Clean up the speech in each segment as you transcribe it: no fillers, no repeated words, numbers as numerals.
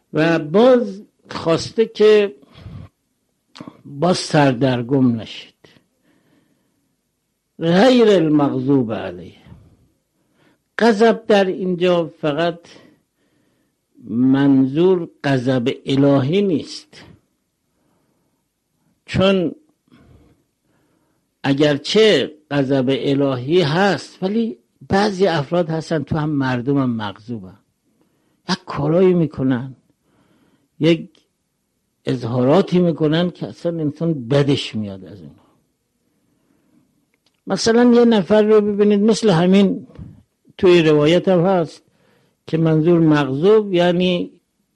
و باز خواسته که باز سردرگم نشید. غیر المغضوب علیه. غضب در اینجا فقط منظور غضب الهی نیست، چون اگرچه غضب الهی هست ولی بعضی افراد هستن تو هم مردم هم مغضوبن، یک کارایی میکنن، یک اظهاراتی میکنن که اصلا انسان بدش میاد از اونها. مثلا یه نفر رو ببینید مثل همین توی روایت هم هست که منظور مغضوب یعنی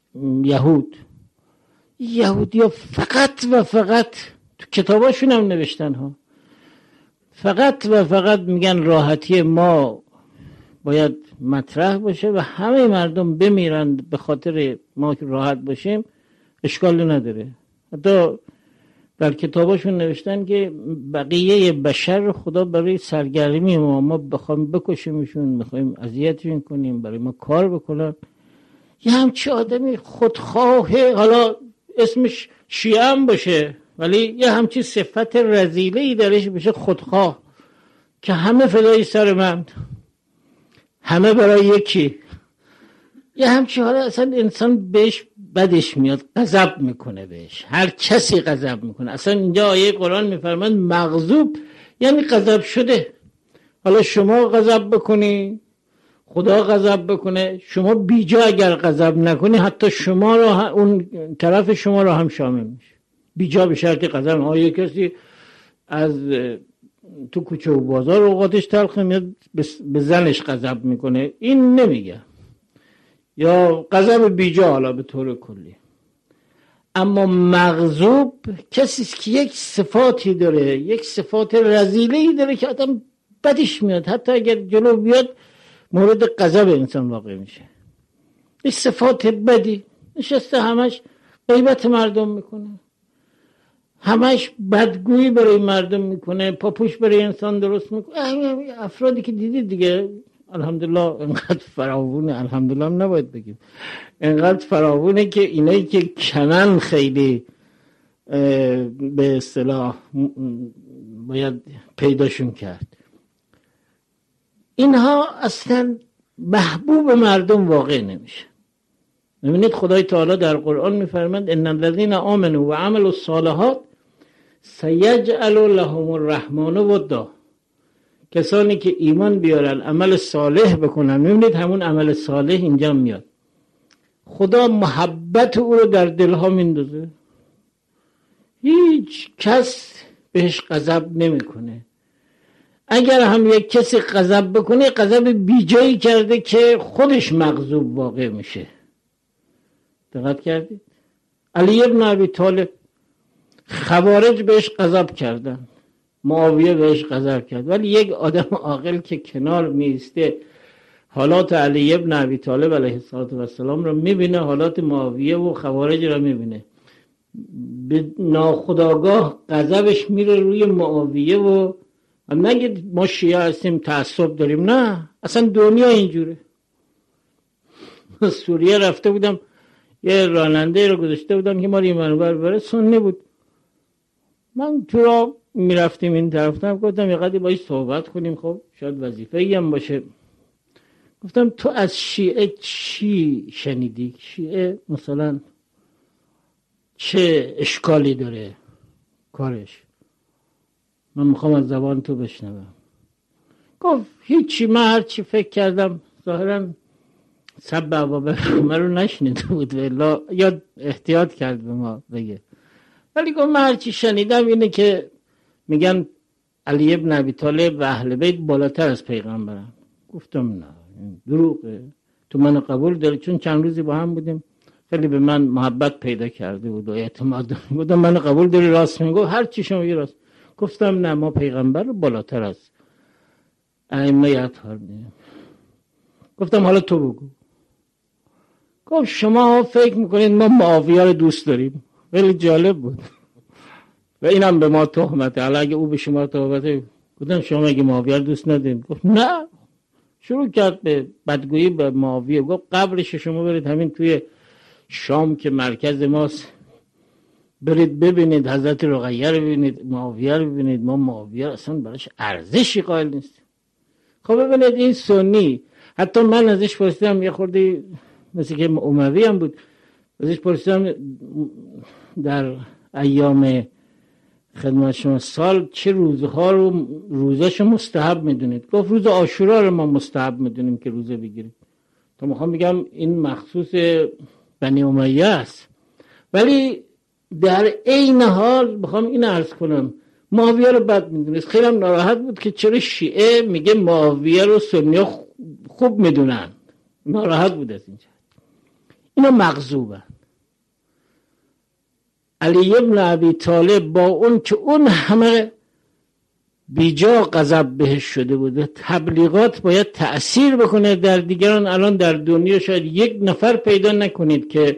یهودی ها فقط و فقط تو کتاباشون هم نوشتن ها، فقط و فقط میگن راحتی ما باید مطرح باشه و همه مردم بمیرن به خاطر ما که راحت باشیم، اشکال نداره. حتی در کتاباشون نوشتن که بقیه بشر خدا برای سرگرمی ما بخوایم بکشیمشون، میخوایم اذیتشون کنیم، برای ما کار بکنن. یه همچی آدمی خودخواهه، حالا اسمش شیعه هم باشه ولی یه همچی صفت رذیله‌ای درش بشه، خودخواه، که همه فدای سر من، همه برای یکی. یه همچی حالا اصلا انسان بهش بدش میاد، غضب میکنه بهش، هر کسی غضب میکنه. اصلا اینجا آیه قرآن میفرماند مغضوب یعنی غضب شده. حالا شما غضب بکنی، خدا غضب بکنه، شما بیجا اگر غضب نکنی حتی شما را اون طرف شما را هم شامل میشه. بیجا به شرط غضب. آیه کسی از تو کوچه و بازار اوقاتش تلخه میاد به زنش غضب میکنه، این نمیگه، یا غضب بیجا حالا به طور کلی. اما مغضوب کسی است که یک صفاتی داره، یک صفات رذیله‌ای داره که آدم بدش میاد، حتی اگر جلو بیاد مورد غضب انسان واقع میشه. این صفات بدی، نشسته همش غیبت مردم میکنه، همش بدگویی برای مردم میکنه، پاپوش برای انسان درست میکنه. افرادی که دیدید دیگه، الحمدلله انقدر فراوونه، الحمدلله هم نباید بگیم، انقدر فراوونه که اینایی که کنن خیلی به اصطلاح باید پیداشون کرد. اینها اصلا محبوب مردم واقع نمیشه. ببینید خدای تعالی در قرآن میفرماند ان الذين آمنوا وعملوا الصالحات سیجعل لهم الرحمن ودا. کسانی که ایمان بیارن، عمل صالح بکنن، میبینید همون عمل صالح اینجا میاد، خدا محبت او رو در دلها میندازه، هیچ کس بهش غضب نمیکنه. اگر هم یک کسی غضب بکنه، غضب بیجایی کرده که خودش مغضوب واقع میشه. دقت کردید؟ علی ابن ابی طالب خوارج بهش غضب کردن، معاویه بهش غضب کرد، ولی یک آدم عاقل که کنار میسته حالات علی ابن ابی طالب علیه السلام رو میبینه، حالات معاویه و خوارج رو میبینه، به ناخودآگاه غضبش میره روی معاویه. و نگید ما شیعه هستیم تعصب داریم، نه، اصلا دنیا اینجوره. سوریه رفته بودم، یه راننده رو گذاشته بودم که ما رو ایمان بره، سنی بود. من تو را میرفتیم این طرفتم، گفتم یه قدری باید صحبت کنیم، خب شاید وظیفه‌ای هم باشه. گفتم تو از شیعه چی شنیدی؟ شیعه مثلا چه اشکالی داره کارش؟ من میخوام از زبان تو بشنوم. گفت هیچی، من هر چی فکر کردم، ظاهراً سب بابا من رو نشنیده بود یا احتیاط کرد به ما بگه، ولی گفت من هر چی شنیدم اینه که میگن علی ابن ابی طالب و اهل بیت بالاتر از پیغمبرن. گفتم نه، دروغه، تو من قبول داری، چون چند روزی با هم بودیم، خیلی به من محبت پیدا کرده بود و اعتماد. گفتم من قبول داری؟ راست میگو، هر چی شما میگی راست. گفتم نه، ما پیغمبر رو بالاتر از ائمه اطهار میدونیم. گفتم حالا تو بگو. گفت شما فکر میکنید ما معاویه رو دوست داریم. خیلی جالب بود و اینم به ما تهمته، حالا اگه او به شما تهمته. گفتم شما اگه معاویه رو دوست ندارید؟ گفت نه. شروع کرد به بدگویی به معاویه. گفت قبرش شما برید همین توی شام که مرکز ماست، برید ببینید حضرت رقیه رو ببینید، معاویه رو ببینید. ما معاویه اصلا براش ارزشی قائل نیستیم. خب ببینید این سنی، حتی من ازش پرسیدم، یه خورده مثل که اموی هم بود، ازش پرسیدم در ایام خدمت شما سال چه روزها رو روزاشو مستحب میدونید؟ گفت روز عاشورا رو ما مستحب میدونیم که روزه بگیریم. تو میخوام بگم این مخصوص بنی امیه است، ولی در عین حال بخوام این عرض کنم معاویه رو بد میدونست. خیلی هم ناراحت بود که چرا شیعه میگه معاویه رو سنی خوب میدونن. ناراحت بود از اینجا. اینا مغضوبن. علی ابن ابی طالب با اون که اون همه بیجا غضب بهش شده بود، تبلیغات باید تأثیر بکنه در دیگران. الان در دنیا شاید یک نفر پیدا نکنید که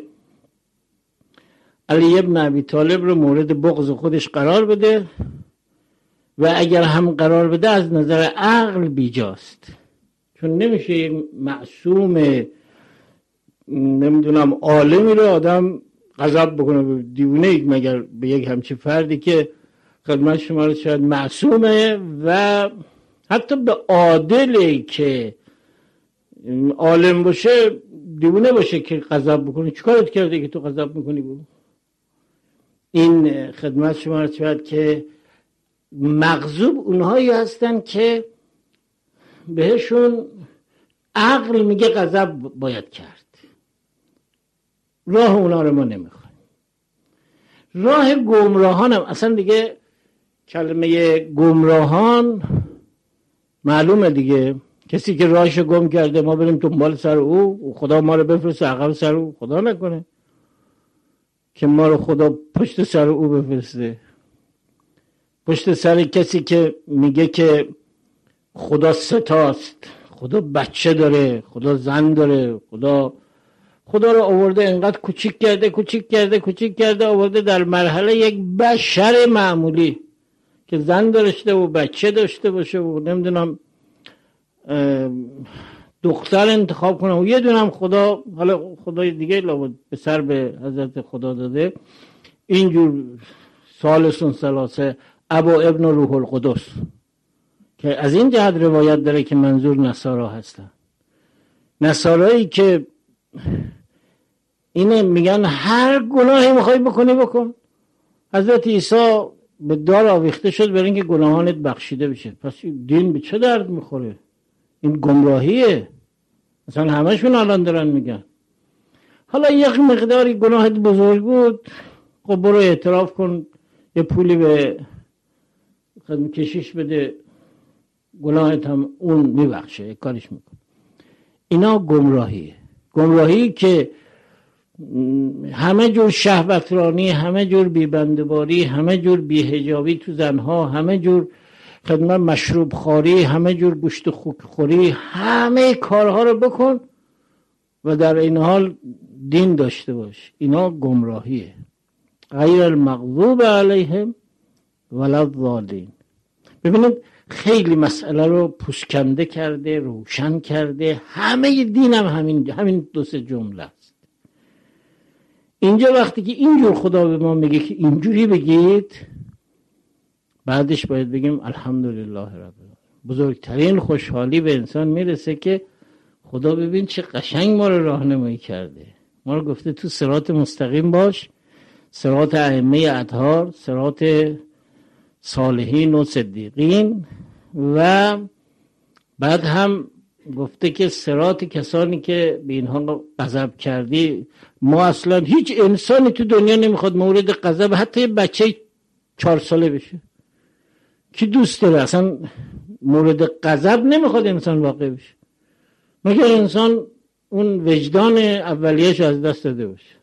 علی ابن ابی طالب رو مورد بغض خودش قرار بده، و اگر هم قرار بده از نظر عقل بیجاست. چون نمیشه یک معصوم نمیدونم عالمی رو آدم غضب بکنه. دیوونه مگر به یک همچین فردی که خدمت شما رو شاید معصومه و حتی به عادلی که عالم باشه دیوونه باشه که غضب بکنه. چیکارت کرده که تو غضب میکنی؟ بود این خدمت شما رو شاید که مغضوب اونهایی هستن که بهشون عقل میگه غضب باید کرد. راه اونا رو ما نمیخوایم. راه گمراهان هم اصلا دیگه کلمه گمراهان معلومه دیگه. کسی که راهش گم کرده ما بریم دنبال سر او، خدا ما رو بفرسته عقب سر او. خدا نکنه که ما رو خدا پشت سر او بفرسته، پشت سر کسی که میگه که خدا ستاست، خدا بچه داره، خدا زن داره، خدا رو آورده انقدر کوچیک کرده آورده در مرحله یک بشر معمولی که زن داشته و بچه داشته باشه و نمیدونم دختر انتخاب کنه و یه دونم خدا، حالا خدای دیگه لابد به سر به حضرت خدا داده، اینجور ثالث ثلاثه ابا ابن روح القدس که از این جهت روایت داره که منظور نصارا هستن. نصارایی که اینه میگن هر گناهی میخوای بکنی بکن. حضرت عیسی به دار آویخته شد برای اینکه گناهانت بخشیده بشه. پس دین به چه درد میخوره؟ این گمراهیه. مثلا همشون الان دارن میگن حالا یک مقداری گناهت بزرگ بود، خب برو اعتراف کن، یه پولی به کشیش بده، گناهت هم اون میبخشه، کارش میکن. اینا گمراهی که همه جور شهوترانی، همه جور بیبندباری، همه جور بیهجابی تو زنها، همه جور خدمت مشروب خوری، همه جور گوشت خوک خوری، همه کارها رو بکن و در این حال دین داشته باش. اینا گمراهیه. غیر المغضوب علیهم ولا الضالین. ببینید خیلی مسئله رو پوسکنده کرده، روشن کرده. همه دین هم همین دو سه جمله است. اینجا وقتی که اینجور خدا به ما میگه که اینجوری بگید، بعدش باید بگیم الحمدلله رب العالمین. بزرگترین خوشحالی به انسان میرسه که خدا ببین چه قشنگ ما رو راهنمایی کرده. ما رو گفته تو صراط مستقیم باش، صراط ائمه اطهار، صراط صالحین و صدیقین، و بعد هم گفته که صراط کسانی که به اینها غضب کردی. ما اصلا هیچ انسانی تو دنیا نمیخواد مورد غضب حتی بچه 4 ساله بشه. کی دوست داره؟ اصلا مورد غضب نمیخواد انسان واقع بشه، مگر انسان اون وجدان اولیه‌اش از دست داده باشه.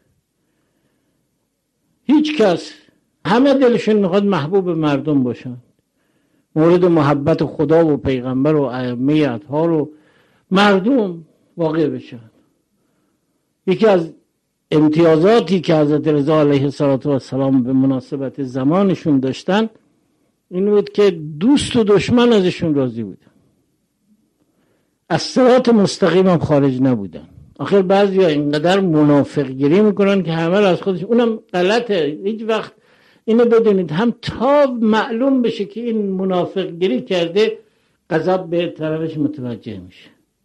هیچ کس، همه دلشون میخواد محبوب مردم باشن، مورد محبت خدا و پیغمبر و ائمه اطهار و مردم واقع بشن. یکی از امتیازاتی که حضرت رضا علیه السلام به مناسبت زمانشون داشتن این بود که دوست و دشمن ازشون راضی بودن، از صراط مستقیم هم خارج نبودن. آخر بعضی ها اینقدر منافق گیری میکنن که همه رو از خودش، اونم غلطه. هیچ وقت اینو بدونید، هم تا معلوم بشه که این منافق گیری کرده غضب به طرفش متوجه میشه.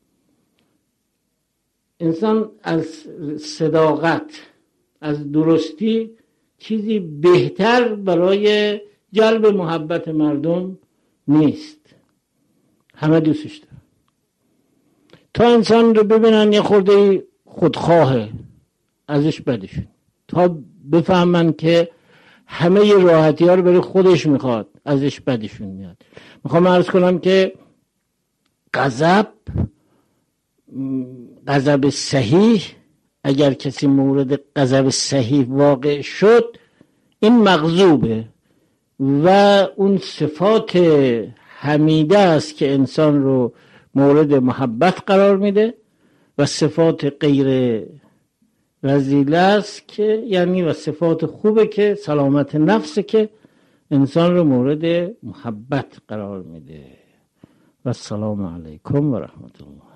انسان از صداقت، از درستی چیزی بهتر برای جلب محبت مردم نیست. همه دوستش دارن. تا انسان رو ببینن یه خورده خودخواهه، ازش بدشون، تا بفهمن که همه ی راحتی ها رو برای خودش میخواد، ازش بدشون میاد. میخوام عرض کنم که غضب صحیح، اگر کسی مورد غضب صحیح واقع شد، این مغضوبه و اون صفات حمیده است که انسان رو مورد محبت قرار میده و صفات غیر رذیله است که یعنی و صفات خوبه که سلامت نفسه که انسان رو مورد محبت قرار میده. و السلام علیکم و رحمت الله.